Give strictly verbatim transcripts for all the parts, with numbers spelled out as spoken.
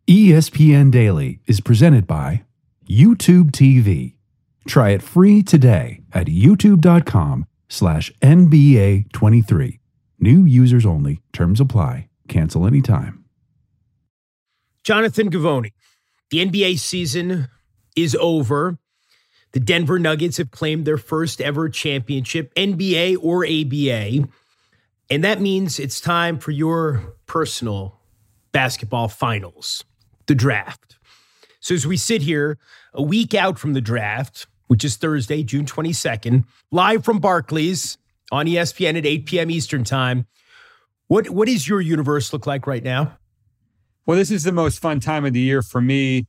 E S P N Daily is presented by YouTube T V. Try it free today at youtube.com slash NBA23. New users only. Terms apply. Cancel anytime. Jonathan Givony, the N B A season is over. The Denver Nuggets have claimed their first ever championship, N B A or A B A. And that means it's time for your personal basketball finals, the draft. So as we sit here a week out from the draft, which is Thursday, June twenty-second, live from Barclays on E S P N at eight p.m. Eastern time, what, what does your universe look like right now? Well, this is the most fun time of the year for me.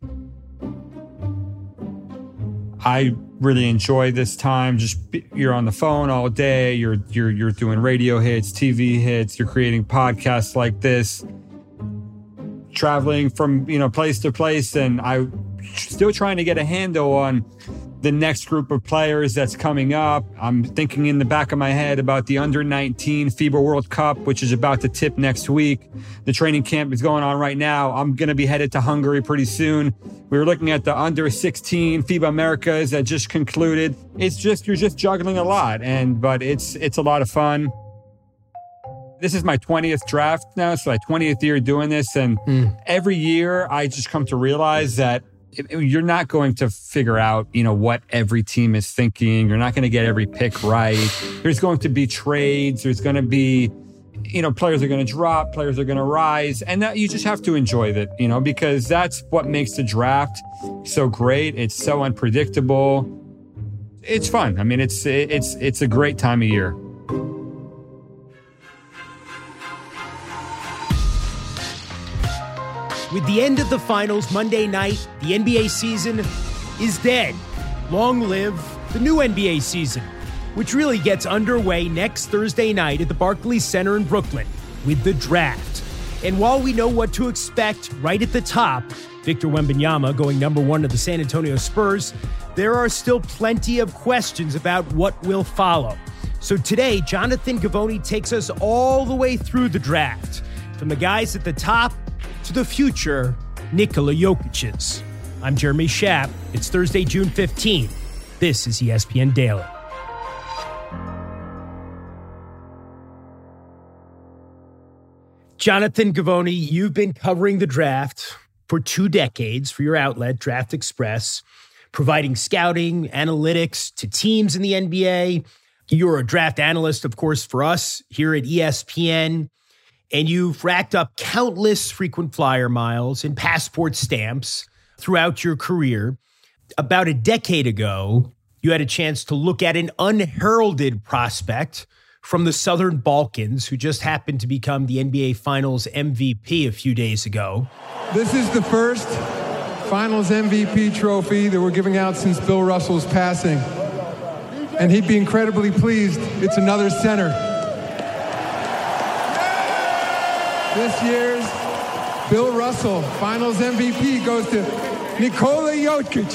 I really enjoy this time. Just you're on the phone all day. You're you're you're doing radio hits, T V hits. You're creating podcasts like this, traveling from you know place to place, and I'm still trying to get a handle on the next group of players that's coming up. I'm thinking in the back of my head about the under nineteen FIBA World Cup, which is about to tip next week. The training camp is going on right now. I'm going to be headed to Hungary pretty soon. We were looking at the under sixteen FIBA Americas that just concluded. It's just, you're just juggling a lot, and but it's it's a lot of fun. This is my twentieth draft now, so my twentieth year doing this, and mm. every year I just come to realize that you're not going to figure out, you know, what every team is thinking. You're not going to get every pick right. There's going to be trades. There's going to be, you know, players are going to drop, players are going to rise. And that you just have to enjoy that, you know, because that's what makes the draft so great. It's so unpredictable. It's fun. I mean, it's it's it's a great time of year. With the end of the finals Monday night, the N B A season is dead. Long live the new N B A season, which really gets underway next Thursday night at the Barclays Center in Brooklyn with the draft. And while we know what to expect right at the top, Victor Wembanyama going number one to the San Antonio Spurs, there are still plenty of questions about what will follow. So today, Jonathan Givony takes us all the way through the draft, from the guys at the top to the future Nikola Jokic's. I'm Jeremy Schaap. It's Thursday, June fifteenth. This is E S P N Daily. Jonathan Givony, you've been covering the draft for two decades for your outlet, Draft Express, providing scouting, analytics to teams in the N B A. You're a draft analyst, of course, for us here at E S P N. And you've racked up countless frequent flyer miles and passport stamps throughout your career. About a decade ago, you had a chance to look at an unheralded prospect from the Southern Balkans who just happened to become the N B A Finals M V P a few days ago. This is the first Finals M V P trophy that we're giving out since Bill Russell's passing. And he'd be incredibly pleased. It's another center. This year's Bill Russell Finals M V P goes to Nikola Jokic.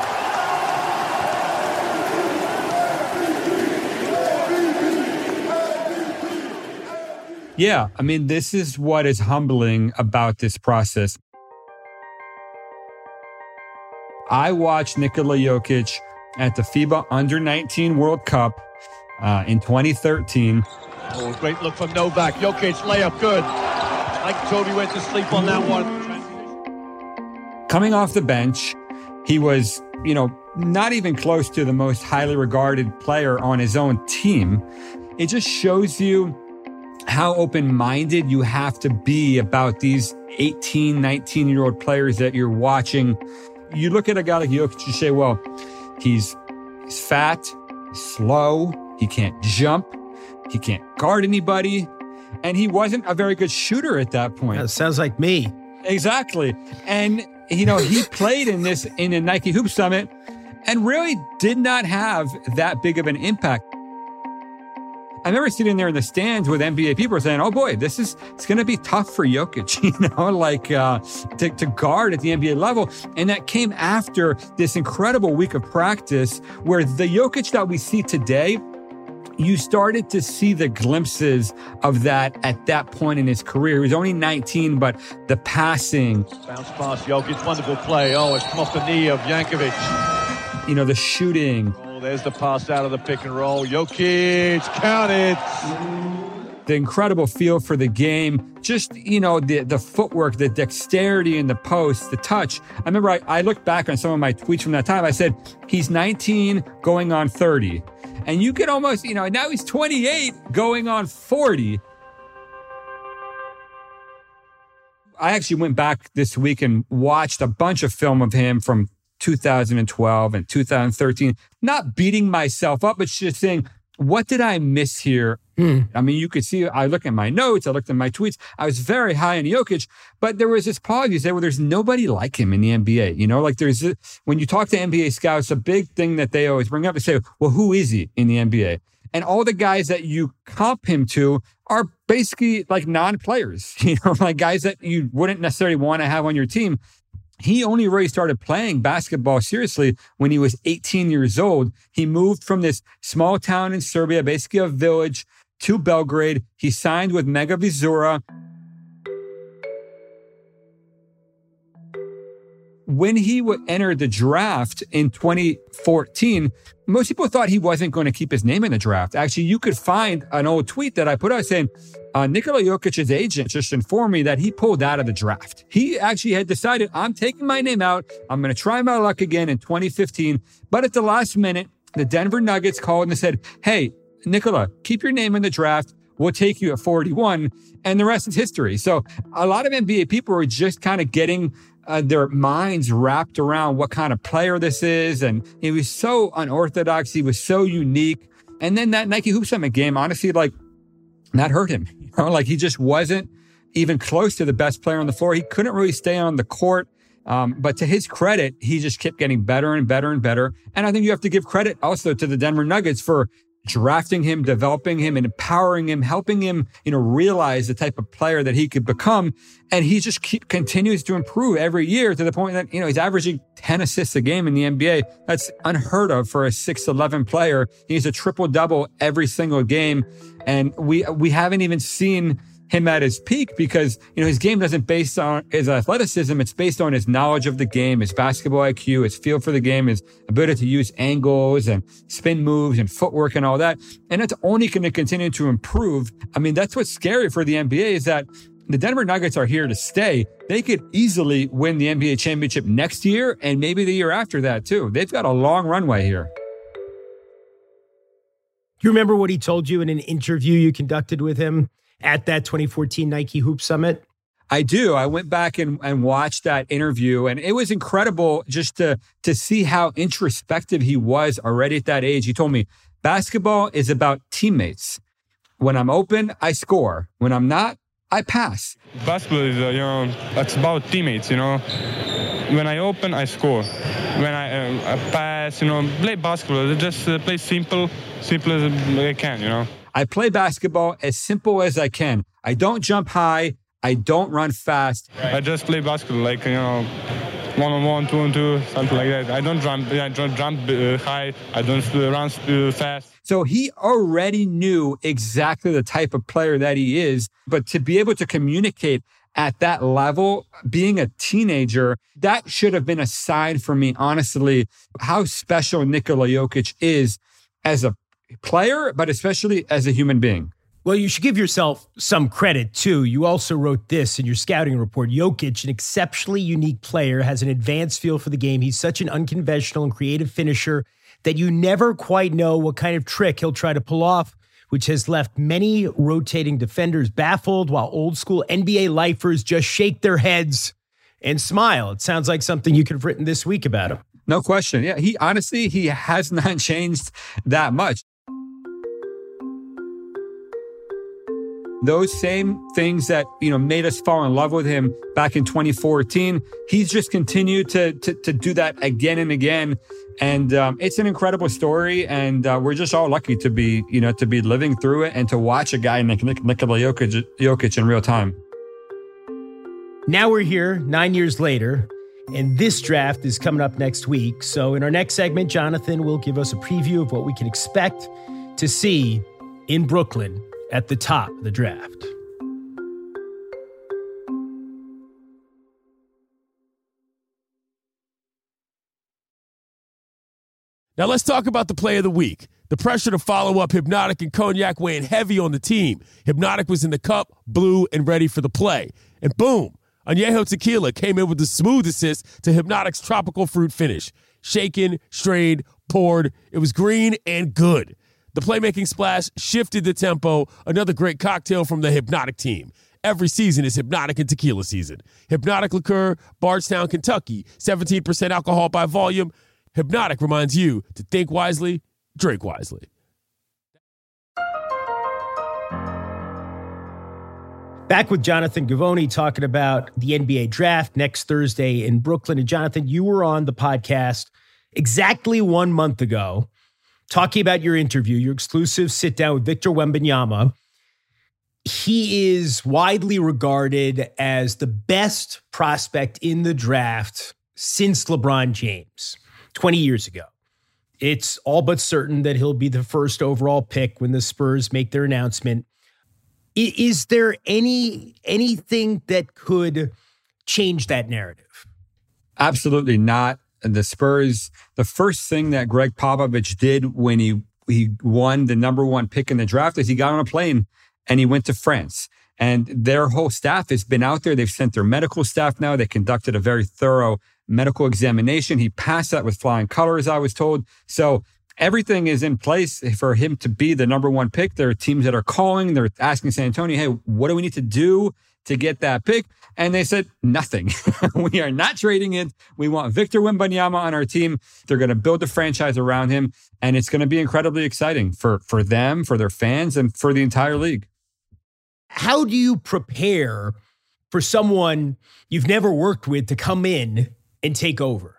Yeah, I mean, this is what is humbling about this process. I watched Nikola Jokic at the FIBA under nineteen World Cup uh, in twenty thirteen. Oh, great look from Novak. Jokic, layup, good. Like Toby went to sleep on that one. Coming off the bench, he was, you know, not even close to the most highly regarded player on his own team. It just shows you how open-minded you have to be about these eighteen, nineteen-year-old players that you're watching. You look at a guy like Jokic, you say, well, he's, he's fat, he's slow, he can't jump, he can't guard anybody. And he wasn't a very good shooter at that point. That sounds like me. Exactly. And, you know, he played in this, in a Nike Hoop Summit and really did not have that big of an impact. I remember sitting there in the stands with N B A people saying, oh boy, this is, it's going to be tough for Jokic, you know, like uh, to, to guard at the N B A level. And that came after this incredible week of practice where the Jokic that we see today you started to see the glimpses of that at that point in his career. He was only nineteen, but the passing. Bounce past Jokic, wonderful play. Oh, it's come off the knee of Jankovic. You know, the shooting. Oh, there's the pass out of the pick and roll. Jokic, count it. The incredible feel for the game, just, you know, the the footwork, the dexterity in the post, the touch. I remember I, I looked back on some of my tweets from that time. I said, he's nineteen going on thirty. And you could almost, you know, now he's twenty-eight going on forty. I actually went back this week and watched a bunch of film of him from two thousand twelve and two thousand thirteen, not beating myself up, but just saying, what did I miss here? Mm. I mean, you could see, I look at my notes, I looked at my tweets. I was very high on Jokic, but there was this pause. You say, well, there's nobody like him in the N B A. You know, like there's, a, when you talk to N B A scouts, a big thing that they always bring up is say, well, who is he in the N B A? And all the guys that you comp him to are basically like non-players, you know, like guys that you wouldn't necessarily want to have on your team. He only really started playing basketball seriously when he was eighteen years old. He moved from this small town in Serbia, basically a village, to Belgrade. He signed with Mega Vizura. When he would enter the draft in twenty fourteen, most people thought he wasn't going to keep his name in the draft. Actually, you could find an old tweet that I put out saying, uh, Nikola Jokic's agent just informed me that he pulled out of the draft. He actually had decided, I'm taking my name out. I'm going to try my luck again in twenty fifteen. But at the last minute, the Denver Nuggets called and said, hey, Nikola, keep your name in the draft. We'll take you at forty-one. And the rest is history. So a lot of N B A people were just kind of getting Uh, their minds wrapped around what kind of player this is. And he was so unorthodox. He was so unique. And then that Nike Hoop Summit game, honestly, like that hurt him. You know, like he just wasn't even close to the best player on the floor. He couldn't really stay on the court. Um, but to his credit, he just kept getting better and better and better. And I think you have to give credit also to the Denver Nuggets for drafting him, developing him, and empowering him, helping him, you know, realize the type of player that he could become. And he just keep, continues to improve every year to the point that, you know, he's averaging ten assists a game in the N B A. That's unheard of for a six eleven player. He's a triple-double every single game. And we we haven't even seen him at his peak because, you know, his game doesn't based on his athleticism. It's based on his knowledge of the game, his basketball I Q, his feel for the game, his ability to use angles and spin moves and footwork and all that. And it's only going to continue to improve. I mean, that's what's scary for the N B A is that the Denver Nuggets are here to stay. They could easily win the N B A championship next year and maybe the year after that too. They've got a long runway here. Do you remember what he told you in an interview you conducted with him at that twenty fourteen Nike Hoop Summit? I do. I went back and, and watched that interview, and it was incredible just to, to see how introspective he was already at that age. He told me, basketball is about teammates. When I'm open, I score. When I'm not, I pass. Basketball is, uh, you know, it's about teammates, you know. When I open, I score. When I, uh, I pass, you know, play basketball. Just uh, play simple, simple as I can, you know. I play basketball as simple as I can. I don't jump high. I don't run fast. Right. I just play basketball like, you know, one on one, two on two, something like that. I don't jump, I don't jump uh, high. I don't uh, run uh, fast. So he already knew exactly the type of player that he is. But to be able to communicate at that level, being a teenager, that should have been a sign for me, honestly, how special Nikola Jokic is as a player, but especially as a human being. Well, you should give yourself some credit, too. You also wrote this in your scouting report. Jokic, an exceptionally unique player, has an advanced feel for the game. He's such an unconventional and creative finisher that you never quite know what kind of trick he'll try to pull off, which has left many rotating defenders baffled, while old school N B A lifers just shake their heads and smile. It sounds like something you could have written this week about him. No question. Yeah, he honestly, he has not changed that much. Those same things that, you know, made us fall in love with him back in twenty fourteen, he's just continued to to, to do that again and again. And um, it's an incredible story. And uh, we're just all lucky to be, you know, to be living through it and to watch a guy like Nikola Jokic, Jokic in real time. Now we're here nine years later, and this draft is coming up next week. So in our next segment, Jonathan will give us a preview of what we can expect to see in Brooklyn at the top of the draft. Now let's talk about the play of the week. The pressure to follow up Hypnotic and Cognac weighing heavy on the team. Hypnotic was in the cup, blue, and ready for the play. And boom, Añejo Tequila came in with the smooth assist to Hypnotic's tropical fruit finish. Shaken, strained, poured. It was green and good. The playmaking splash shifted the tempo. Another great cocktail from the Hypnotic team. Every season is Hypnotic and Tequila season. Hypnotic Liqueur, Bardstown, Kentucky. seventeen percent alcohol by volume. Hypnotic reminds you to think wisely, drink wisely. Back with Jonathan Givony talking about the N B A draft next Thursday in Brooklyn. And Jonathan, you were on the podcast exactly one month ago talking about your interview, your exclusive sit down with Victor Wembanyama. He is widely regarded as the best prospect in the draft since LeBron James twenty years ago. It's all but certain that he'll be the first overall pick when the Spurs make their announcement. Is there any anything that could change that narrative? Absolutely not. The Spurs, the first thing that Greg Popovich did when he, he won the number one pick in the draft is he got on a plane and he went to France. And their whole staff has been out there. They've sent their medical staff now. They conducted a very thorough medical examination. He passed that with flying colors, I was told. So everything is in place for him to be the number one pick. There are teams that are calling. They're asking San Antonio, hey, what do we need to do to get that pick? And they said, nothing. We are not trading it. We want Victor Wembanyama on our team. They're going to build a franchise around him. And it's going to be incredibly exciting for, for them, for their fans, and for the entire league. How do you prepare for someone you've never worked with to come in and take over?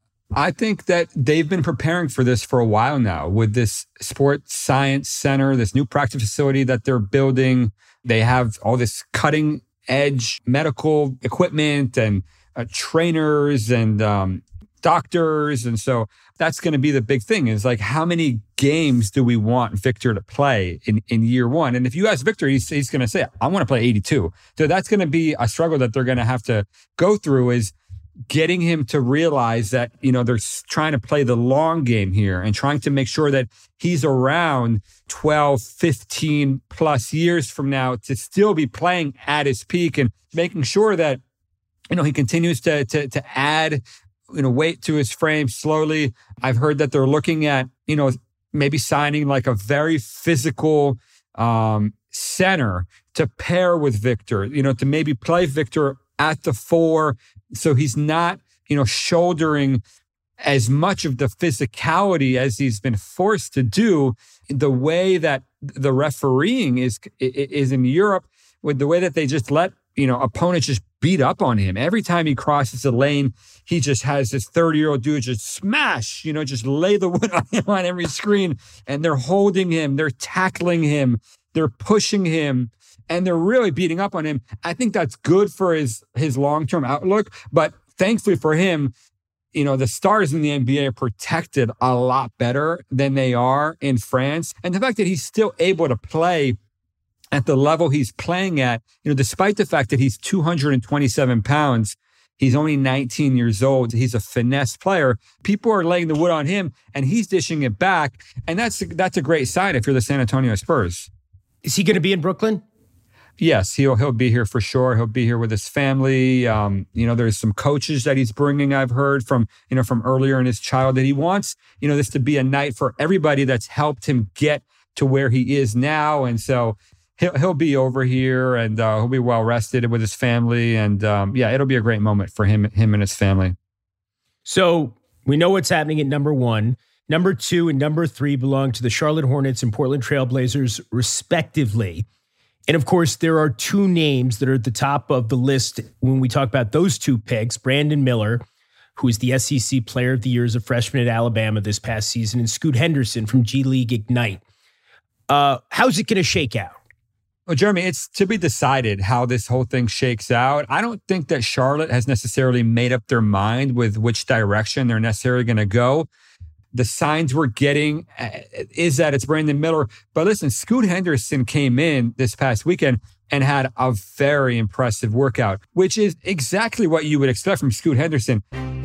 I think that they've been preparing for this for a while now with this sports science center, this new practice facility that they're building. They have all this cutting edge medical equipment and uh, trainers and um, doctors. And so that's going to be the big thing is like, how many games do we want Victor to play in, in year one? And if you ask Victor, he's, he's going to say, I want to play eighty-two. So that's going to be a struggle that they're going to have to go through is getting him to realize that, you know, they're trying to play the long game here and trying to make sure that he's around twelve, fifteen plus years from now to still be playing at his peak and making sure that, you know, he continues to, to, to add, you know, weight to his frame slowly. I've heard that they're looking at, you know, maybe signing like a very physical um, center to pair with Victor, you know, to maybe play Victor at the four. So he's not, you know, shouldering as much of the physicality as he's been forced to do. The way that the refereeing is is in Europe, with the way that they just let, you know, opponents just beat up on him. Every time he crosses the lane, he just has this thirty-year-old dude just smash, you know, just lay the wood on him on every screen. And they're holding him, they're tackling him, they're pushing him, and they're really beating up on him. I think that's good for his his long-term outlook. But thankfully for him, you know, the stars in the N B A are protected a lot better than they are in France. And the fact that he's still able to play at the level he's playing at, you know, despite the fact that he's two hundred twenty-seven pounds, he's only nineteen years old. He's a finesse player. People are laying the wood on him and he's dishing it back. And that's, that's a great sign if you're the San Antonio Spurs. Is he going to be in Brooklyn? Yes, he'll he'll be here for sure. He'll be here with his family. Um, you know, there's some coaches that he's bringing. I've heard from you know from earlier in his childhood. He wants you know this to be a night for everybody that's helped him get to where he is now. And so he'll he'll be over here and uh, he'll be well rested with his family. And um, yeah, it'll be a great moment for him him and his family. So we know what's happening at number one. Number two and number three belong to the Charlotte Hornets and Portland Trailblazers, respectively. And of course, there are two names that are at the top of the list when we talk about those two picks, Brandon Miller, who is the S E C Player of the Year as a freshman at Alabama this past season, and Scoot Henderson from G League Ignite. Uh, how's it going to shake out? Well, Jeremy, it's to be decided how this whole thing shakes out. I don't think that Charlotte has necessarily made up their mind with which direction they're necessarily going to go. The signs we're getting is that it's Brandon Miller. But listen, Scoot Henderson came in this past weekend and had a very impressive workout, which is exactly what you would expect from Scoot Henderson.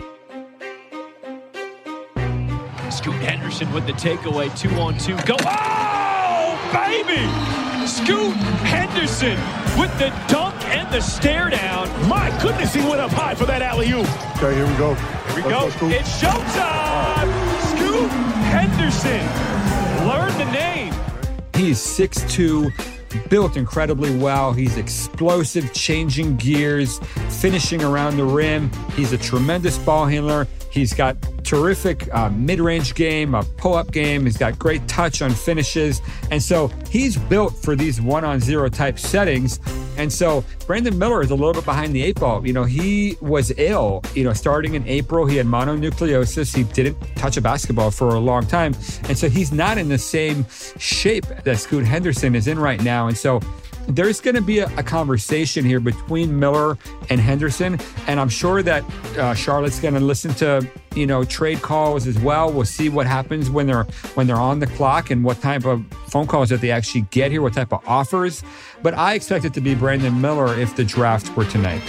Scoot Henderson with the takeaway, two on two. Go, oh, baby! Scoot Henderson with the dunk and the stare down. My goodness, he went up high for that alley-oop. Okay, here we go. Here we go. go it's showtime! Scoot Henderson. Learn the name. He's six two, built incredibly well. He's explosive, changing gears, finishing around the rim. He's a tremendous ball handler. He's got terrific uh, mid-range game, a pull-up game. He's got great touch on finishes. And so he's built for these one-on-zero type settings. And so Brandon Miller is a little bit behind the eight ball. You know, he was ill, you know, starting in April. He had mononucleosis. He didn't touch a basketball for a long time. And so he's not in the same shape that Scoot Henderson is in right now. And so there's going to be a, a conversation here between Miller and Henderson. And I'm sure that uh, Charlotte's going to listen to, you know, trade calls as well. We'll see what happens when they're when they're on the clock and what type of phone calls that they actually get here, what type of offers. But I expect it to be Brandon Miller if the draft were tonight.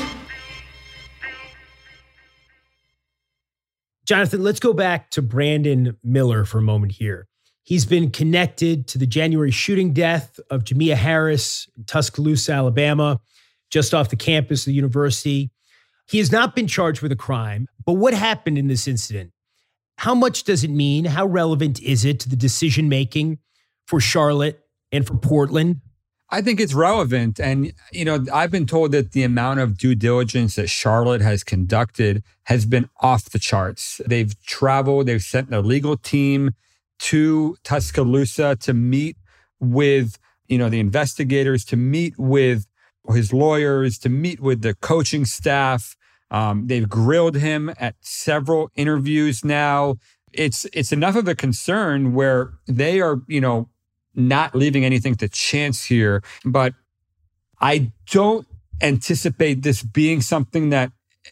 Jonathan, let's go back to Brandon Miller for a moment here. He's been connected to the January shooting death of Jamia Harris in Tuscaloosa, Alabama, just off the campus of the university. He has not been charged with a crime, but what happened in this incident? How much does it mean? How relevant is it to the decision-making for Charlotte and for Portland? I think it's relevant. And, you know, I've been told that the amount of due diligence that Charlotte has conducted has been off the charts. They've traveled, they've sent a legal team to Tuscaloosa to meet with, you know, the investigators, to meet with his lawyers, to meet with the coaching staff. Um, they've grilled him at several interviews now. It's it's enough of a concern where they are, you know, not leaving anything to chance here. But I don't anticipate this being something that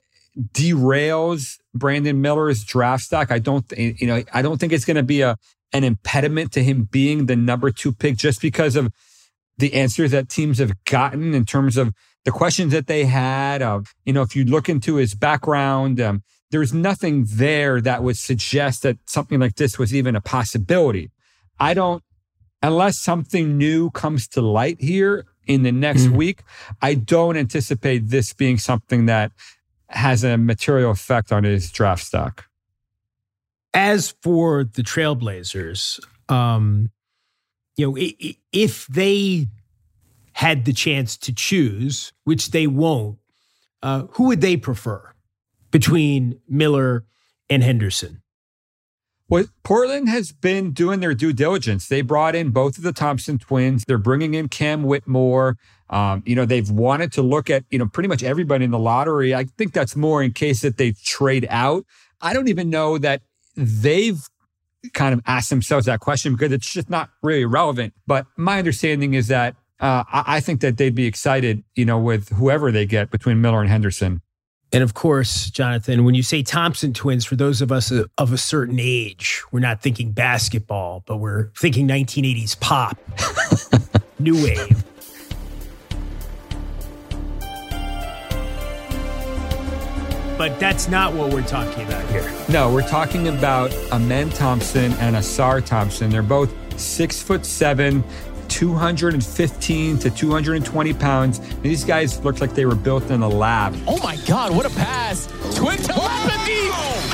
derails Brandon Miller's draft stock. I don't, th- you know, I don't think it's going to be a an impediment to him being the number two pick just because of the answers that teams have gotten in terms of the questions that they had. Uh, you know, if you look into his background, um, there's nothing there that would suggest that something like this was even a possibility. I don't, unless something new comes to light here in the next mm-hmm. week, I don't anticipate this being something that has a material effect on his draft stock. As for the Trailblazers, um, you know, if they had the chance to choose, which they won't, uh, who would they prefer between Miller and Henderson? Well, Portland has been doing their due diligence. They brought in both of the Thompson twins. They're bringing in Cam Whitmore. Um, you know, they've wanted to look at, you know, pretty much everybody in the lottery. I think that's more in case that they trade out. I don't even know that they've kind of asked themselves that question because it's just not really relevant. But my understanding is that uh, I, I think that they'd be excited, you know, with whoever they get between Miller and Henderson. And of course, Jonathan, when you say Thompson twins, for those of us of a certain age, we're not thinking basketball, but we're thinking nineteen eighties pop, new wave. But that's not what we're talking about here. No, we're talking about Amen Thompson and Ausar Thompson. They're both six foot seven, two hundred fifteen to two hundred twenty pounds. These guys look like they were built in a lab. Oh my God, what a pass. Twin telepathy.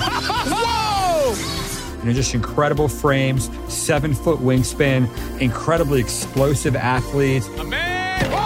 Whoa! You know, just incredible frames, seven foot wingspan, incredibly explosive athletes. Amen.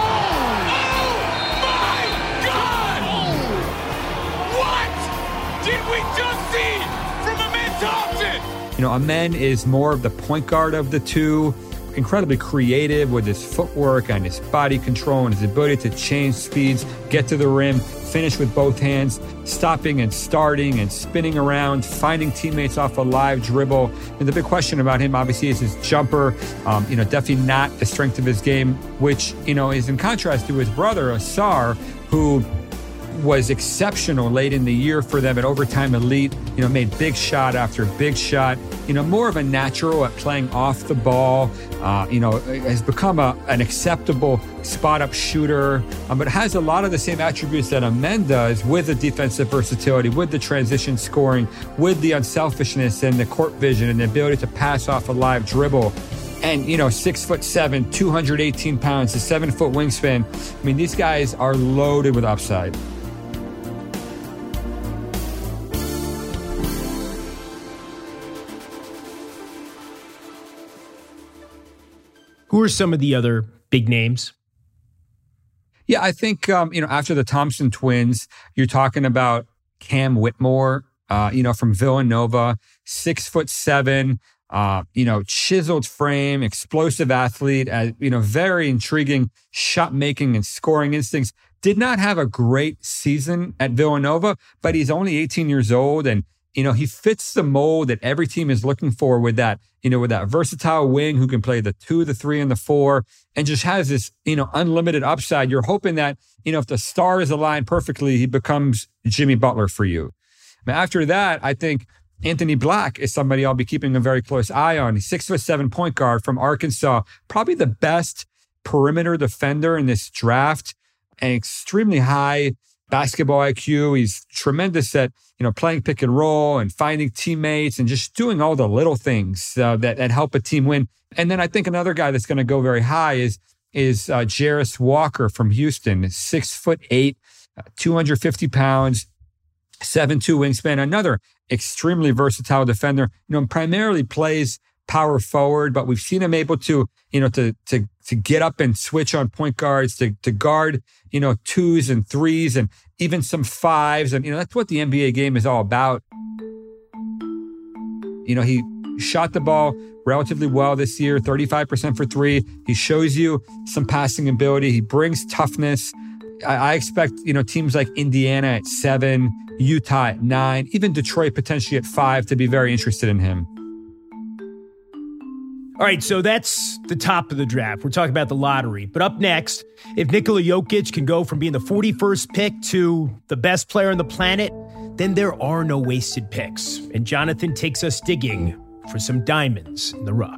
You know, Amen is more of the point guard of the two, incredibly creative with his footwork and his body control and his ability to change speeds, get to the rim, finish with both hands, stopping and starting and spinning around, finding teammates off a live dribble. And the big question about him, obviously, is his jumper. Um, you know, definitely not the strength of his game, which, you know, is in contrast to his brother, Ausar, who was exceptional late in the year for them at Overtime Elite. You know, made big shot after big shot. You know, more of a natural at playing off the ball. Uh, you know, has become a, an acceptable spot-up shooter, um, but has a lot of the same attributes that Amen does, with the defensive versatility, with the transition scoring, with the unselfishness and the court vision and the ability to pass off a live dribble. And, you know, six foot seven, two hundred eighteen pounds, a seven foot wingspan. I mean, these guys are loaded with upside. Who are some of the other big names? Yeah, I think, um, you know, after the Thompson twins, you're talking about Cam Whitmore, uh, you know, from Villanova, six foot seven, uh, you know, chiseled frame, explosive athlete, uh, you know, very intriguing shot making and scoring instincts. Did not have a great season at Villanova, but he's only eighteen years old. And, you know, he fits the mold that every team is looking for with that, you know, with that versatile wing who can play the two, the three, and the four, and just has this, you know, unlimited upside. You're hoping that, you know, if the stars align perfectly, he becomes Jimmy Butler for you. But after that, I think Anthony Black is somebody I'll be keeping a very close eye on. He's six foot seven point guard from Arkansas, probably the best perimeter defender in this draft, and extremely high basketball I Q. He's tremendous at, you know, playing pick and roll and finding teammates and just doing all the little things uh, that, that help a team win. And then I think another guy that's going to go very high is, is uh, Jarace Walker from Houston, six foot eight, uh, two hundred fifty pounds, seven two wingspan, another extremely versatile defender. You know, primarily plays power forward, but we've seen him able to, you know, to to to get up and switch on point guards, to to guard, you know, twos and threes and even some fives. And, you know, that's what the N B A game is all about. You know, he shot the ball relatively well this year, thirty-five percent for three. He shows you some passing ability. He brings toughness. I, I expect, you know, teams like Indiana at seven, Utah at nine, even Detroit potentially at five to be very interested in him. All right, so that's the top of the draft. We're talking about the lottery. But up next, if Nikola Jokic can go from being the forty-first pick to the best player on the planet, then there are no wasted picks. And Jonathan takes us digging for some diamonds in the rough.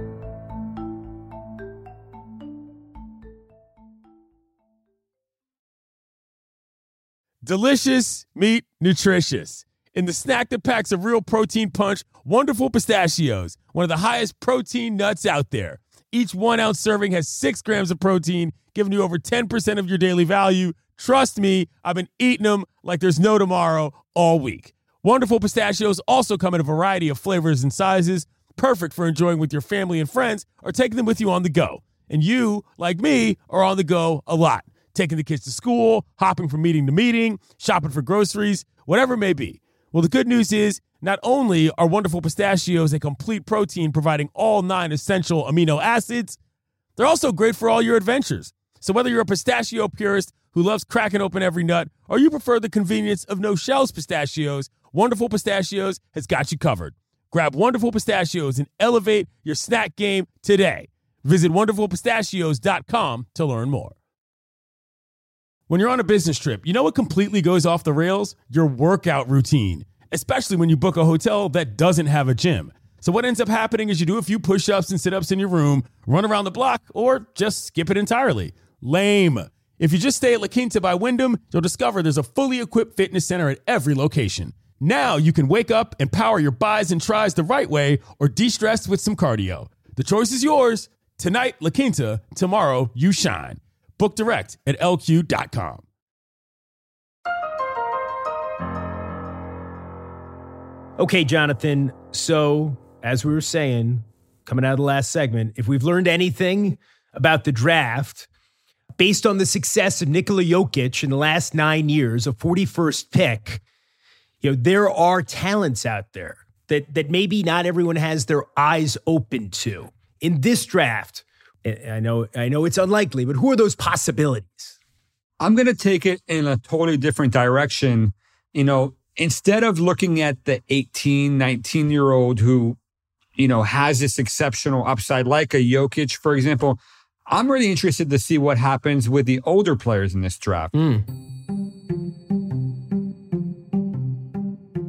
Delicious meat, nutritious. In the snack that packs a real protein punch, Wonderful Pistachios, one of the highest protein nuts out there. Each one ounce serving has six grams of protein, giving you over ten percent of your daily value. Trust me, I've been eating them like there's no tomorrow all week. Wonderful Pistachios also come in a variety of flavors and sizes, perfect for enjoying with your family and friends or taking them with you on the go. And you, like me, are on the go a lot. Taking the kids to school, hopping from meeting to meeting, shopping for groceries, whatever it may be. Well, the good news is not only are Wonderful Pistachios a complete protein providing all nine essential amino acids, they're also great for all your adventures. So whether you're a pistachio purist who loves cracking open every nut or you prefer the convenience of no shells pistachios, Wonderful Pistachios has got you covered. Grab Wonderful Pistachios and elevate your snack game today. Visit wonderful pistachios dot com to learn more. When you're on a business trip, you know what completely goes off the rails? Your workout routine, especially when you book a hotel that doesn't have a gym. So what ends up happening is you do a few push-ups and sit-ups in your room, run around the block, or just skip it entirely. Lame. If you just stay at La Quinta by Wyndham, you'll discover there's a fully equipped fitness center at every location. Now you can wake up and power your buys and tries the right way or de-stress with some cardio. The choice is yours. Tonight, La Quinta. Tomorrow, you shine. Book direct at L Q dot com. Okay, Jonathan. So, as we were saying, coming out of the last segment, if we've learned anything about the draft, based on the success of Nikola Jokic in the last nine years, a forty-first pick, you know, there are talents out there that that maybe not everyone has their eyes open to. In this draft, I know, I know it's unlikely, but who are those possibilities? I'm going to take it in a totally different direction. You know, instead of looking at the eighteen, nineteen-year-old who, you know, has this exceptional upside, like a Jokic, for example, I'm really interested to see what happens with the older players in this draft. Mm.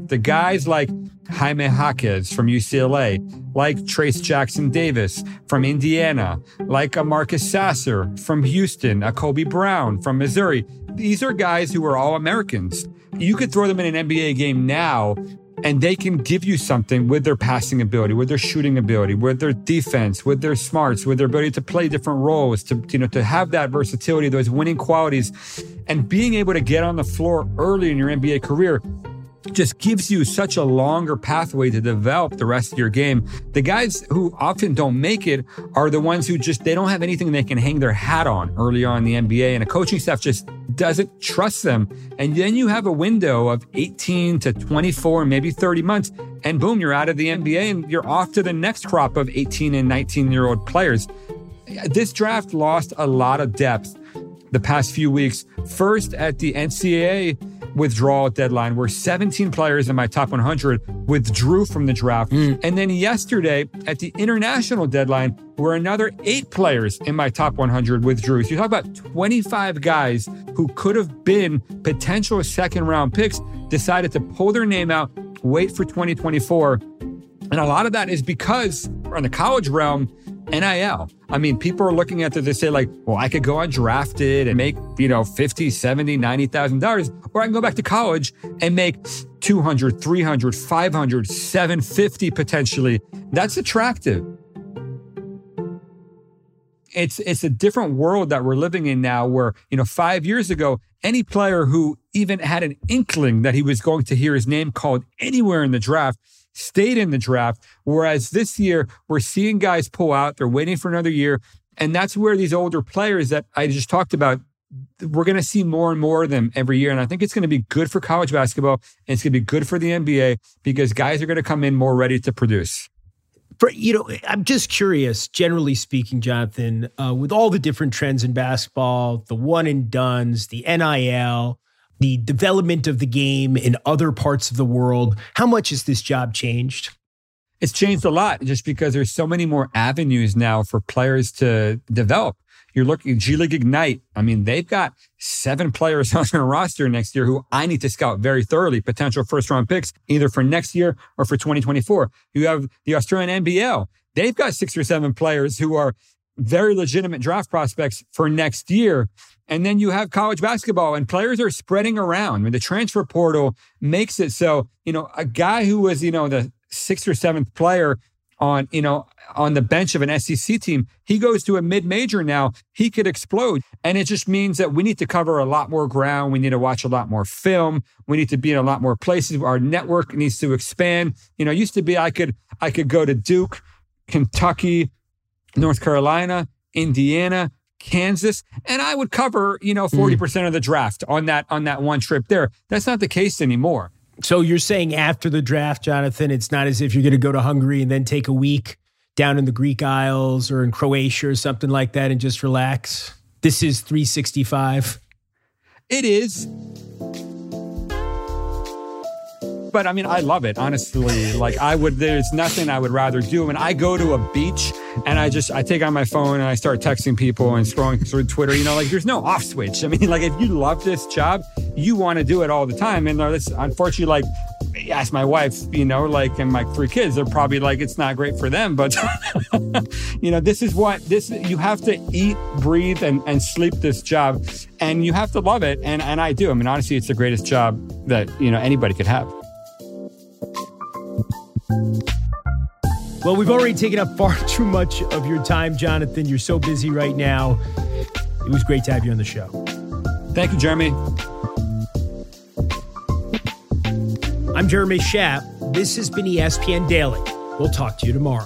The guys like Jaime Jaquez from U C L A, like Trace Jackson Davis from Indiana, like a Marcus Sasser from Houston, a Kobe Brown from Missouri. These are guys who are all Americans. You could throw them in an N B A game now, and they can give you something with their passing ability, with their shooting ability, with their defense, with their smarts, with their ability to play different roles, to, you know, to have that versatility, those winning qualities, and being able to get on the floor early in your N B A career just gives you such a longer pathway to develop the rest of your game. The guys who often don't make it are the ones who just, they don't have anything they can hang their hat on early on in the N B A, and a coaching staff just doesn't trust them. And then you have a window of eighteen to twenty-four, maybe thirty months, and boom, you're out of the N B A and you're off to the next crop of eighteen and nineteen year old players. This draft lost a lot of depth the past few weeks. First at the N C double A withdrawal deadline, where seventeen players in my top one hundred withdrew from the draft. Mm. And then yesterday at the international deadline, where another eight players in my top one hundred withdrew. So you talk about twenty-five guys who could have been potential second round picks, decided to pull their name out, wait for twenty twenty-four. And a lot of that is because, in the college realm, N I L. I mean, people are looking at it, they say like, well, I could go undrafted and make, you know, fifty, seventy, ninety thousand dollars, or I can go back to college and make two hundred, three hundred, five hundred, seven fifty potentially. That's attractive. It's it's a different world that we're living in now, where, you know, five years ago, any player who even had an inkling that he was going to hear his name called anywhere in the draft stayed in the draft. Whereas this year, we're seeing guys pull out. They're waiting for another year. And that's where these older players that I just talked about, we're going to see more and more of them every year. And I think it's going to be good for college basketball. And it's going to be good for the N B A, because guys are going to come in more ready to produce. For, you know, I'm just curious, generally speaking, Jonathan, uh, with all the different trends in basketball, the one and dones, the N I L, the development of the game in other parts of the world, how much has this job changed? It's changed a lot, just because there's so many more avenues now for players to develop. You're looking at G League Ignite. I mean, they've got seven players on their roster next year who I need to scout very thoroughly, potential first round picks, either for next year or for twenty twenty-four. You have the Australian N B L. They've got six or seven players who are very legitimate draft prospects for next year. And then you have college basketball, and players are spreading around. I mean, the transfer portal makes it so, you know, a guy who was, you know, the sixth or seventh player on, you know, on the bench of an S E C team, he goes to a mid-major now, he could explode. And it just means that we need to cover a lot more ground. We need to watch a lot more film. We need to be in a lot more places. Our network needs to expand. You know, it used to be I could, I could go to Duke, Kentucky, North Carolina, Indiana, Kansas, and I would cover, you know, forty percent mm. of the draft on that, on that one trip there. That's not the case anymore. So you're saying after the draft, Jonathan, it's not as if you're going to go to Hungary and then take a week down in the Greek Isles or in Croatia or something like that and just relax? This is three sixty-five. It is. But I mean, I love it, honestly. Like I would, there's nothing I would rather do. And I go to a beach and I just, I take out my phone and I start texting people and scrolling through Twitter. You know, like there's no off switch. I mean, like if you love this job, you want to do it all the time. And this, unfortunately, like ask my wife, you know, like, and my three kids, they're probably like, it's not great for them. But, you know, this is what, this, you have to eat, breathe, and, and sleep this job. And you have to love it. And, and I do. I mean, honestly, it's the greatest job that, you know, anybody could have. Well, we've already taken up far too much of your time, Jonathan. You're so busy right now. It was great to have you on the show. Thank you, Jeremy. I'm Jeremy Schaap. This has been E S P N Daily. We'll talk to you tomorrow.